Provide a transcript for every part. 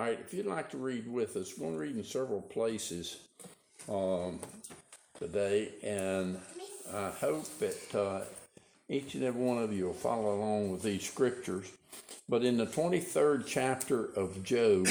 All right, if you'd like to read with us, we're going to read in several places today, and I hope that each and every one of you will follow along with these scriptures. But in the 23rd chapter of Job,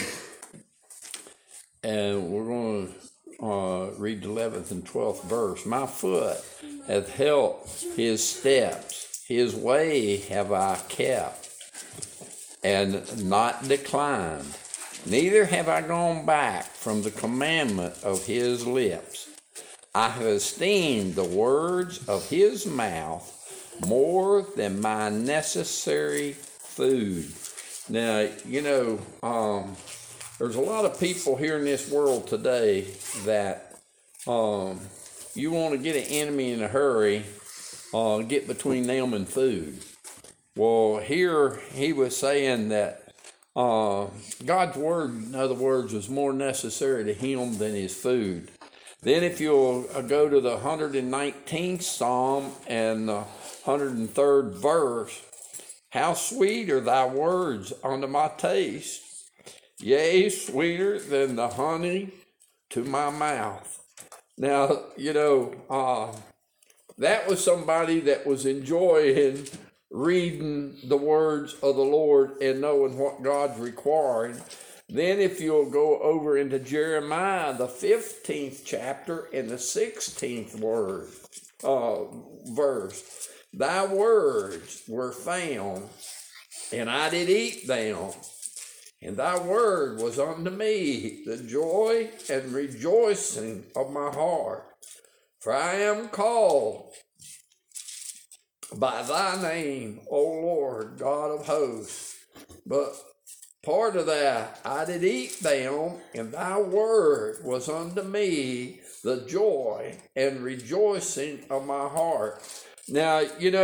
and we're going to read the 11th and 12th verse. My foot hath held his steps, his way have I kept, and not declined. Neither have I gone back from the commandment of his lips. I have esteemed the words of his mouth more than my necessary food. Now, there's a lot of people here in this world today that you want to get an enemy in a hurry, get between them and food. Well, here he was saying that God's word, in other words, was more necessary to him than his food. Then if you'll go to the 119th Psalm and the 103rd verse, how sweet are thy words unto my taste, yea, sweeter than the honey to my mouth. Now, that was somebody that was enjoying reading the words of the Lord and knowing what God's required. Then if you'll go over into Jeremiah, the 15th chapter and the 16th verse, thy words were found, and I did eat them, and thy word was unto me the joy and rejoicing of my heart. For I am called by thy name, O Lord, God of hosts. But part of that, I did eat them, and thy word was unto me the joy and rejoicing of my heart. Now,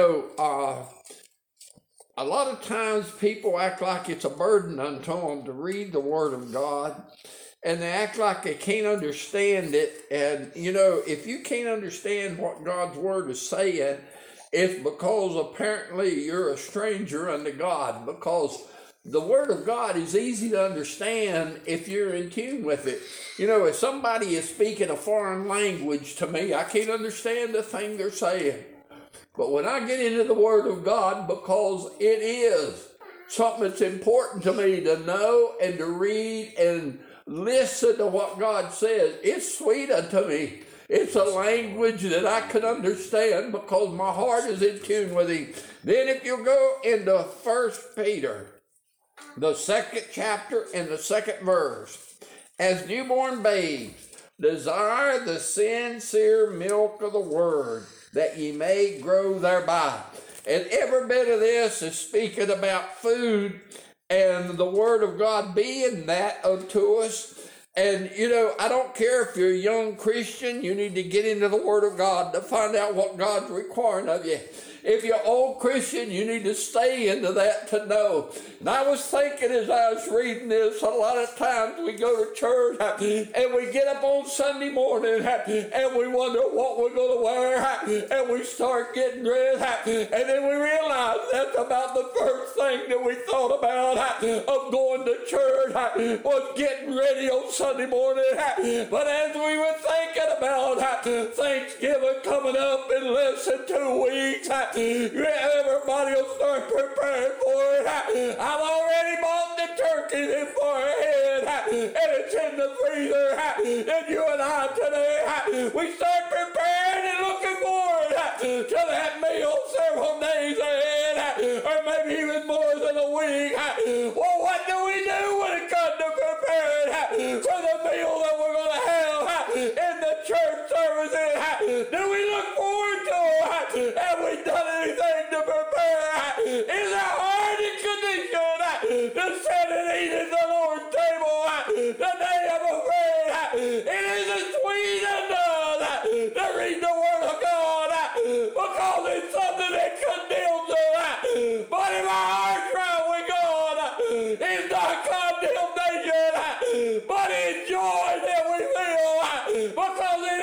a lot of times people act like it's a burden unto them to read the Word of God, and they act like they can't understand it. And, if you can't understand what God's Word is saying, it's because apparently you're a stranger unto God, because the Word of God is easy to understand if you're in tune with it. If somebody is speaking a foreign language to me, I can't understand the thing they're saying. But when I get into the Word of God, because it is something that's important to me to know and to read and listen to what God says, it's sweet unto me. It's a language that I can understand because my heart is in tune with Him. Then if you go into 1 Peter, the 2nd chapter and the 2nd verse, as newborn babes, desire the sincere milk of the Word, that ye may grow thereby. And every bit of this is speaking about food and the Word of God being that unto us. And, I don't care if you're a young Christian, you need to get into the Word of God to find out what God's requiring of you. If you're an old Christian, you need to stay into that to know. And I was thinking as I was reading this, a lot of times we go to church and we get up on Sunday morning and we wonder what we're going to wear, and we start getting dressed, and then we realize that's about the first thing that we thought about of going to church was getting ready on Sunday morning. But as we were thinking about Thanksgiving coming up in less than 2 weeks, everybody will start preparing for it. I've already bought the turkey this far ahead, and it's in the freezer. And you and I today, we start preparing and looking forward to that meal several days ahead, or maybe even more than a week. Well, what do we do when it comes to preparing for the meal that we're going to have in the church services? Do we look forward to it? Have we done anything to prepare? Is our heart in condition to sit and eat at the Lord's table the day of a prayer? It isn't sweet enough to read the Word of God because it's something that condemns us. But if our heart's right with God, it's not condemnation, but it's joy that we feel because it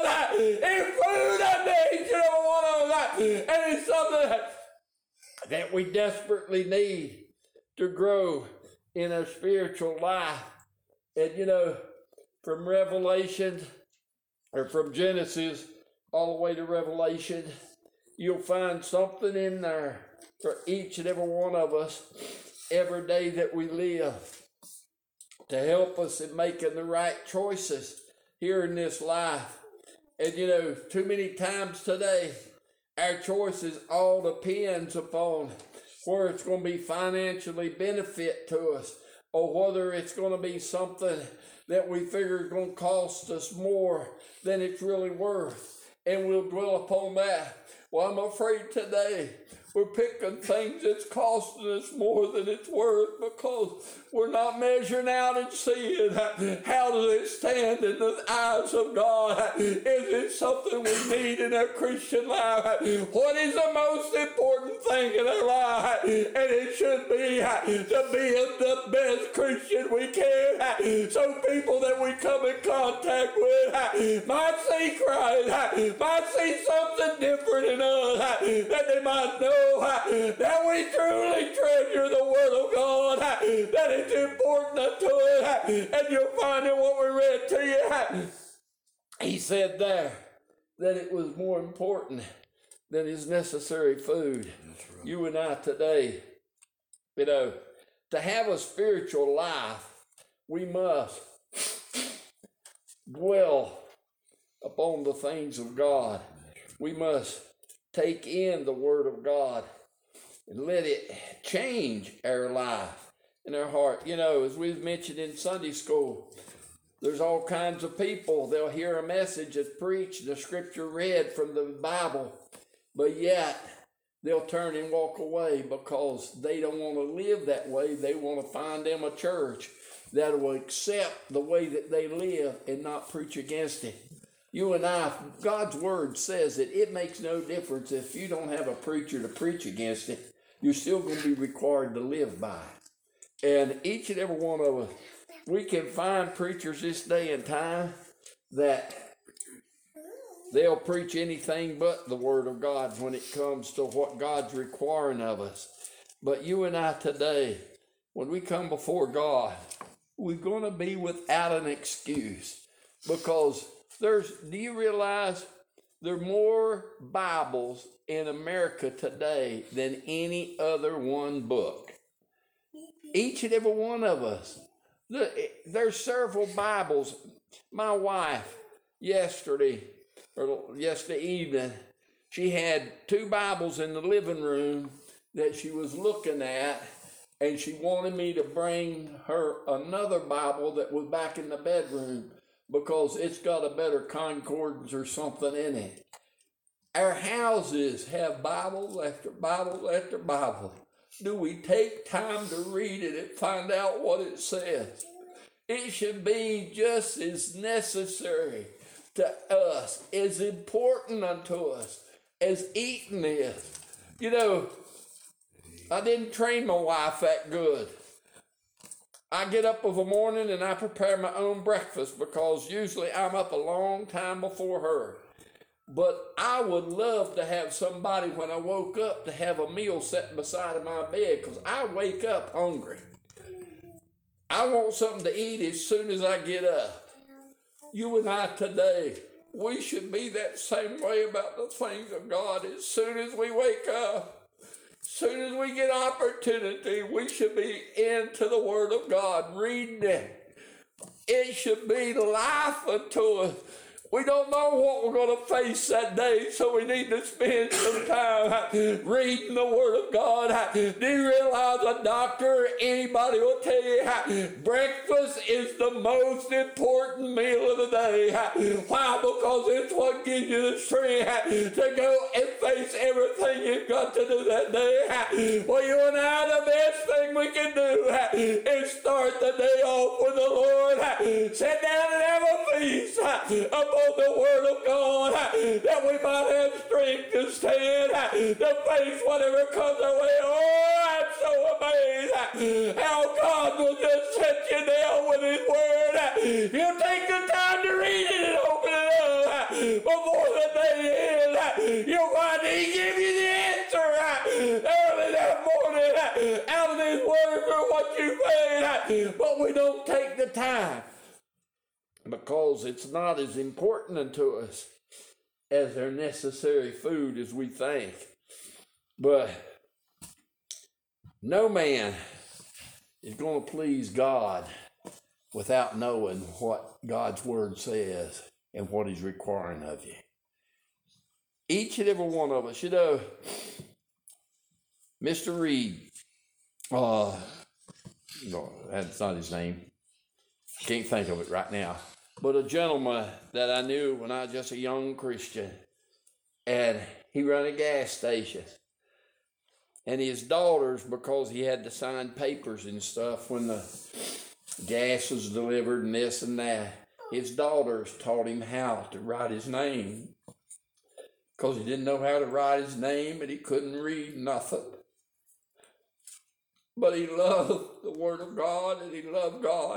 is in food unto each and every one of us. And it's something that we desperately need to grow in our spiritual life. And you know, from Revelation, or from Genesis all the way to Revelation, you'll find something in there for each and every one of us every day that we live to help us in making the right choices here in this life. And you know, too many times today, our choices all depends upon where it's going to be financially benefit to us, or whether it's going to be something that we figure is going to cost us more than it's really worth. And we'll dwell upon that. Well, I'm afraid today we're picking things that's costing us more than it's worth, because we're not measuring out and seeing how does it stand in the eyes of God. Is it something we need in our Christian life? What is the most important thing in our life? And it should be to be the best Christian we can. So people that we come in contact with might see Christ, might see something different in us, that they might know that we truly treasure the Word of God, that it's important to us. And you'll find in what we read to you, he said there that it was more important than his necessary food. Right. You and I today, you know, to have a spiritual life, we must dwell upon the things of God. We must take in the Word of God and let it change our life and our heart. You know, as we've mentioned in Sunday school, there's all kinds of people. They'll hear a message that's preached, the scripture read from the Bible, but yet they'll turn and walk away because they don't want to live that way. They want to find them a church that will accept the way that they live and not preach against it. You and I, God's Word says that it makes no difference if you don't have a preacher to preach against it. You're still going to be required to live by it. And each and every one of us, we can find preachers this day and time that they'll preach anything but the Word of God when it comes to what God's requiring of us. But you and I today, when we come before God, we're going to be without an excuse, because do you realize there are more Bibles in America today than any other one book? Each and every one of us. There's several Bibles. My wife, yesterday evening, she had 2 Bibles in the living room that she was looking at, and she wanted me to bring her another Bible that was back in the bedroom, because it's got a better concordance or something in it. Our houses have Bible after Bible after Bible. Do we take time to read it and find out what it says? It should be just as necessary to us, as important unto us as eating is. You know, I didn't train my wife that good. I get up of a morning and I prepare my own breakfast, because usually I'm up a long time before her. But I would love to have somebody when I woke up to have a meal set beside of my bed, because I wake up hungry. I want something to eat as soon as I get up. You and I today, we should be that same way about the things of God. As soon as we wake up, as soon as we get opportunity, we should be into the Word of God, reading it. It should be life unto us. We don't know what we're going to face that day, so we need to spend some time reading the Word of God. Do you realize a doctor, anybody will tell you, breakfast is the most important meal of the day. Why? Because it's what gives you the strength to go and face everything you've got to do that day. Well, you and I, the best thing we can do is start the day off with the Lord. Sit down and have a feast upon the Word of God, that we might have strength to stand, to face whatever comes our way. Oh, I'm so amazed how God will just set you down with His Word. You take the time to read it and open it up before the day ends. You'll find He give you the answer early that morning. out of this word for what you made, but we don't take the time because it's not as important unto us as their necessary food as we think. But no man is going to please God without knowing what God's word says and what he's requiring of you. Each and every one of us, Mr. Reed, no, that's not his name. Can't think of it right now. But a gentleman that I knew when I was just a young Christian, and he ran a gas station. And his daughters, because he had to sign papers and stuff when the gas was delivered and this and that, his daughters taught him how to write his name. Because he didn't know how to write his name and he couldn't read nothing. But he loved the Word of God and he loved God.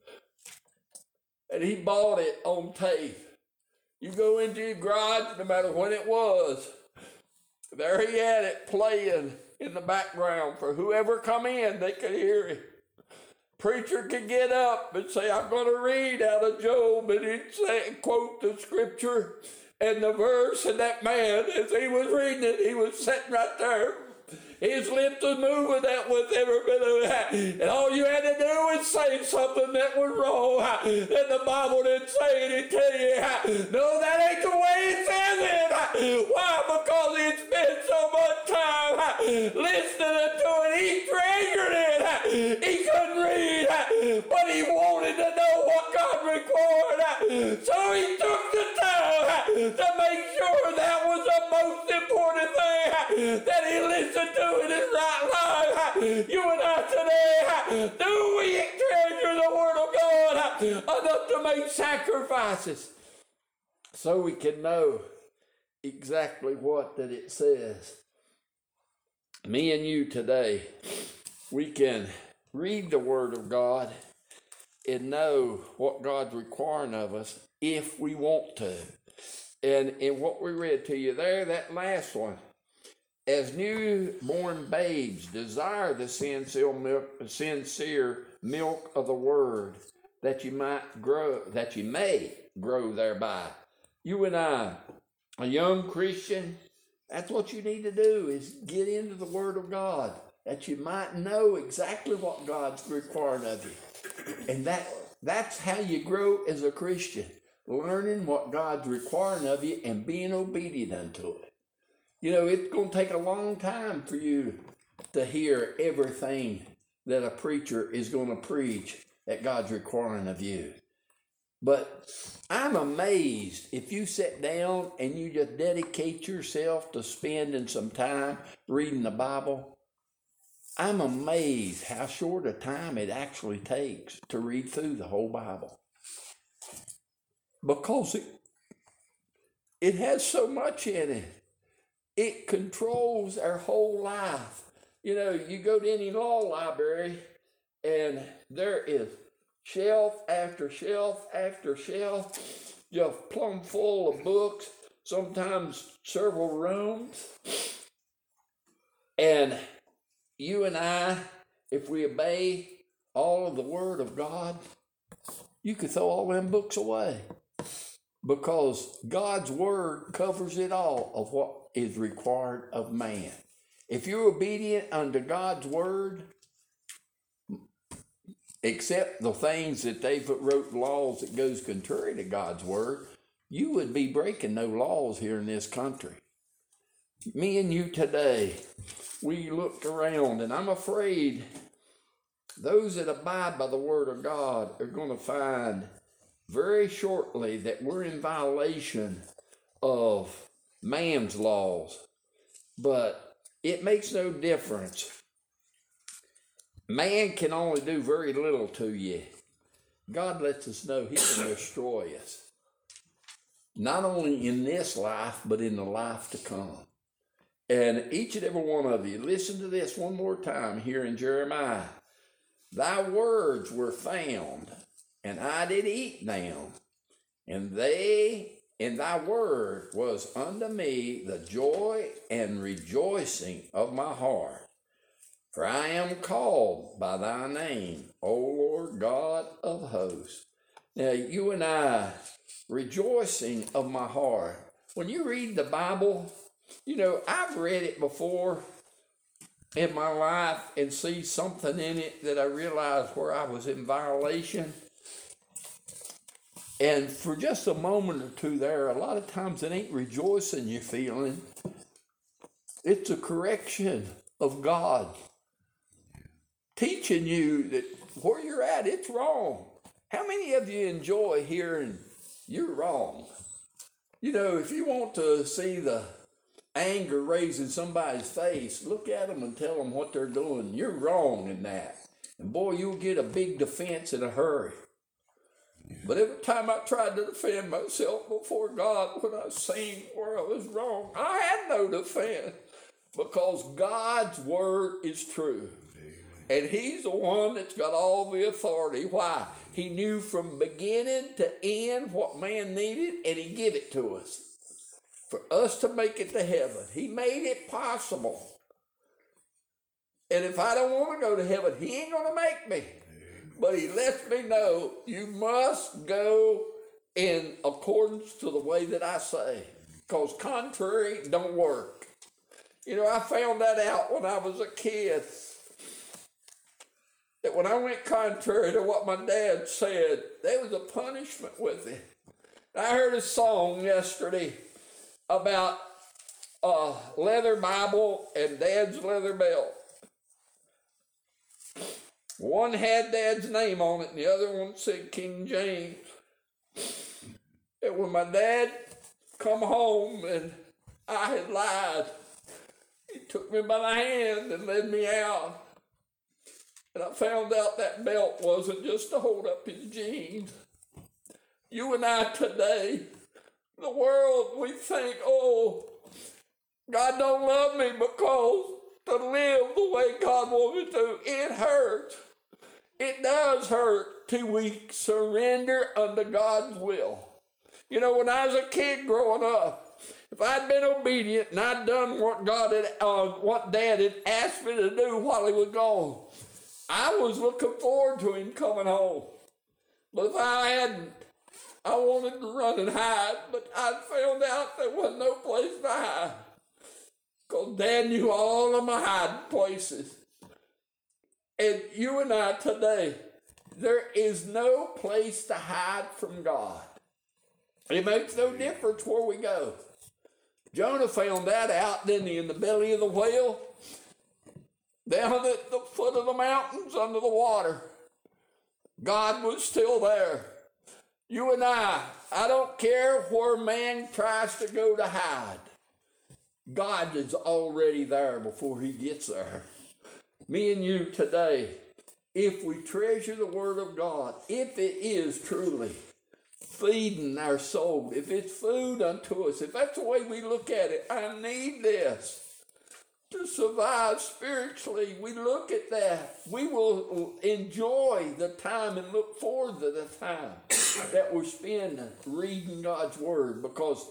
And he bought it on tape. You go into your garage, no matter when it was, there he had it playing in the background for whoever come in, they could hear it. Preacher could get up and say, I'm going to read out of Job, and he'd say, quote the scripture and the verse, and that man, as he was reading it, he was sitting right there. His lips was moving that with every bit of that. And all you had to do was say something that was wrong. That the Bible didn't say it. It'd tell you, no, that ain't the way it says it. Why? Because he had spent so much time listening to it. He treasured it. He couldn't read, but he wanted to know what God required. So he took the time to make sure that was the most important thing that he listened to in his right life. You and I today, do we treasure the Word of God enough to make sacrifices so we can know exactly what that it says? Me and you today, we can read the Word of God and know what God's requiring of us if we want to. And in what we read to you there, that last one, as newborn babes desire the sincere milk of the word, that you may grow thereby. You and I, a young Christian, that's what you need to do, is get into the Word of God, that you might know exactly what God's requiring of you. And that's how you grow as a Christian, learning what God's requiring of you and being obedient unto it. You know, it's going to take a long time for you to hear everything that a preacher is going to preach that God's requiring of you. But I'm amazed if you sit down and you just dedicate yourself to spending some time reading the Bible. I'm amazed how short a time it actually takes to read through the whole Bible. Because it has so much in it. It controls our whole life. You know, you go to any law library and there is shelf after shelf after shelf, just plumb full of books, sometimes several rooms. And you and I, if we obey all of the Word of God, you could throw all them books away. Because God's Word covers it all of what is required of man. If you're obedient unto God's Word, except the things that they've wrote laws that goes contrary to God's Word, you would be breaking no laws here in this country. Me and you today, we looked around, and I'm afraid those that abide by the Word of God are going to find very shortly that we're in violation of man's laws. But it makes no difference. Man can only do very little to you. God lets us know he can destroy us. Not only in this life, but in the life to come. And each and every one of you, listen to this one more time here in Jeremiah. Thy words were found, and I did eat them, and thy word was unto me the joy and rejoicing of my heart. For I am called by thy name, O Lord God of hosts. Now, you and I, rejoicing of my heart. When you read the Bible, I've read it before in my life and see something in it that I realized where I was in violation. And for just a moment or two there, a lot of times it ain't rejoicing you're feeling. It's a correction of God teaching you that where you're at, it's wrong. How many of you enjoy hearing you're wrong? If you want to see the anger raising somebody's face, look at them and tell them what they're doing. You're wrong in that. And boy, you'll get a big defense in a hurry. But every time I tried to defend myself before God when I seen where I was wrong, I had no defense because God's word is true. And he's the one that's got all the authority. Why? He knew from beginning to end what man needed, and he gave it to us. For us to make it to heaven. He made it possible. And if I don't want to go to heaven, he ain't going to make me. But he lets me know you must go in accordance to the way that I say. Because contrary don't work. I found that out when I was a kid. That when I went contrary to what my dad said, there was a punishment with it. I heard a song yesterday about a leather Bible and Dad's leather belt. One had Dad's name on it and the other one said King James. And when my dad come home and I had lied, he took me by the hand and led me out. And I found out that belt wasn't just to hold up his jeans. You and I today, the world, we think, oh, God don't love me because to live the way God wants me to, it hurts. It does hurt till we surrender unto God's will. When I was a kid growing up, if I'd been obedient and I'd done what what Dad had asked me to do while he was gone, I was looking forward to him coming home. But if I hadn't, I wanted to run and hide, but I found out there wasn't no place to hide. Because Dad knew all of my hiding places. And you and I today, there is no place to hide from God. It makes no difference where we go. Jonah found that out, didn't he, in the belly of the whale? Down at the foot of the mountains under the water. God was still there. You and I don't care where man tries to go to hide. God is already there before he gets there. Me and you today, if we treasure the word of God, if it is truly feeding our soul, if it's food unto us, if that's the way we look at it, I need this to survive spiritually. We look at that. We will enjoy the time and look forward to the time that we're spending reading God's word. Because,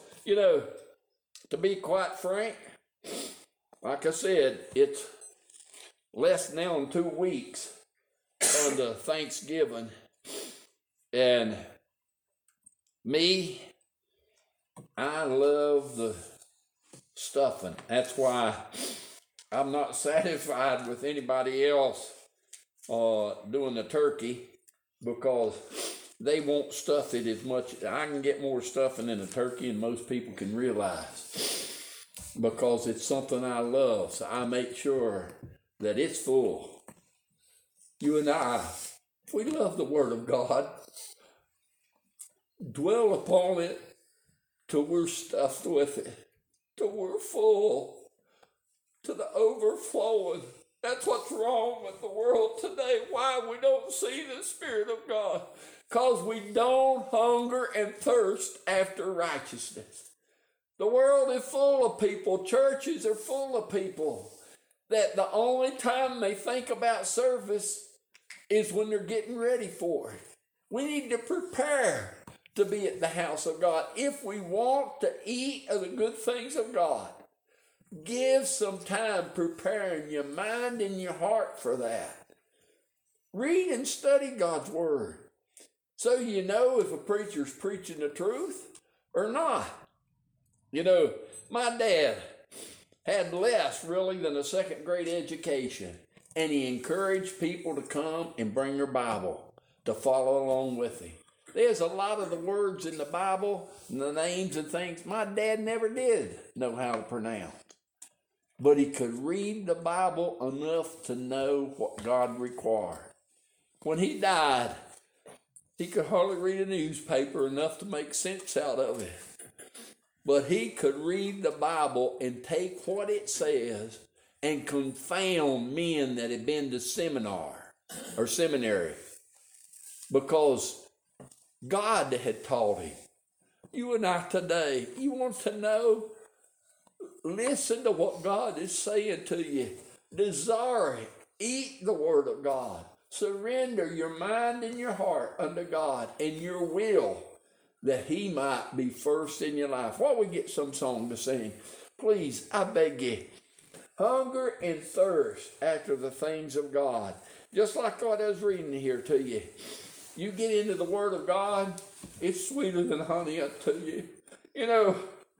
to be quite frank, like I said, it's less now than 2 weeks unto Thanksgiving. And me, I love the stuffing. That's why I'm not satisfied with anybody else doing the turkey, because they won't stuff it as much. I can get more stuffing in a turkey than most people can realize, because it's something I love. So I make sure that it's full. You and I, if we love the word of God, dwell upon it till we're stuffed with it, till we're full to the overflowing. That's what's wrong with the world today. Why we don't see the Spirit of God. Because we don't hunger and thirst after righteousness. The world is full of people. Churches are full of people that the only time they think about service is when they're getting ready for it. We need to prepare to be at the house of God if we want to eat of the good things of God. Give some time preparing your mind and your heart for that. Read and study God's Word so you know if a preacher's preaching the truth or not. You know, my dad had less really than a second grade education, and he encouraged people to come and bring their Bible to follow along with him. There's a lot of the words in the Bible and the names and things my dad never did know how to pronounce. But he could read the Bible enough to know what God required. When he died, he could hardly read a newspaper enough to make sense out of it. But he could read the Bible and take what it says and confound men that had been to seminary. Because God had taught him. You and I today, you want to know? Listen to what God is saying to you. Desire it. Eat the Word of God. Surrender your mind and your heart unto God and your will, that He might be first in your life. While we get some song to sing, please, I beg you, hunger and thirst after the things of God. Just like what I was reading here to you. You get into the Word of God, it's sweeter than honey, I tell you. You know,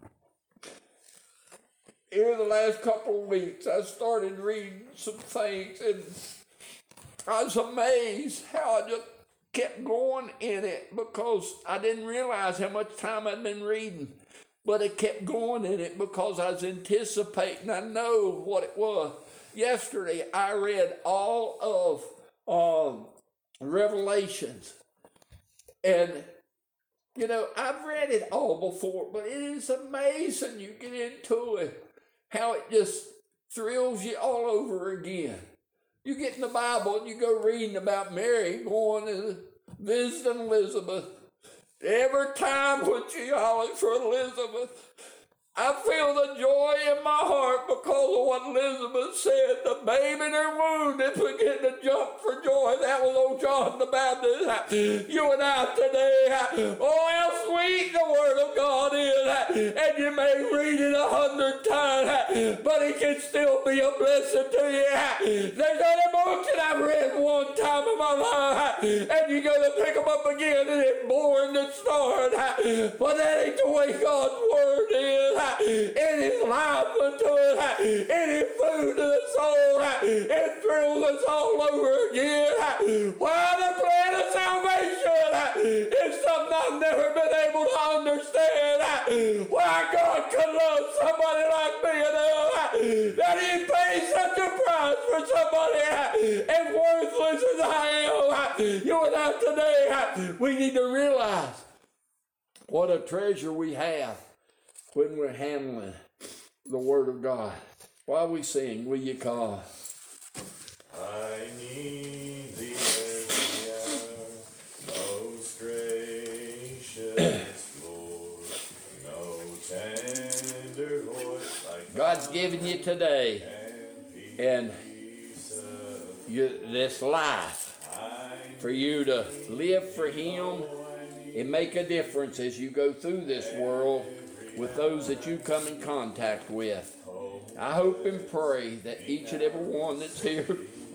here the last couple of weeks, I started reading some things, and I was amazed how I just kept going in it, because I didn't realize how much time I'd been reading. But I kept going in it because I was anticipating. I know what it was. Yesterday, I read all of Revelations. And, you know, I've read it all before, but it is amazing. You get into it, how it just thrills you all over again. You get in the Bible and you go reading about Mary going and visiting Elizabeth. Every time when she hollered for Elizabeth, I feel the joy in my heart because of what Elizabeth said. The babe in her womb is beginning to jump for joy. That was old John the Baptist. You and I today, oh, how sweet the Word of God is. And you may read it 100 times, but it can still be a blessing to you. There's other books that I've read one time in my life, and you got to pick them up again, and it's boring to start. But that ain't the way God's Word is. It is life unto it. It is food to the soul. It thrills us all over again. Why the plan of salvation is something I've never been able to understand. Why God could love somebody like me enough that He paid such a price for somebody as worthless as I am. You and I today, we need to realize what a treasure we have when we're handling the Word of God. While we sing, will you call? I need thee every hour, most gracious Lord, no tender voice like God's given you today, and this life for you to live for Him and make a difference as you go through this world with those that you come in contact with. I hope and pray that each and every one that's here,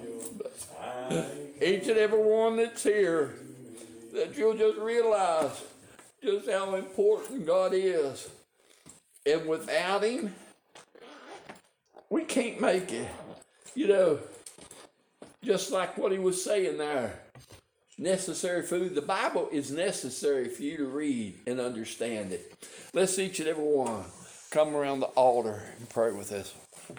that you'll just realize just how important God is. And without Him, we can't make it. You know, just like what he was saying there. Necessary food. The Bible is necessary for you to read and understand it. Let's each and every one come around the altar and pray with us.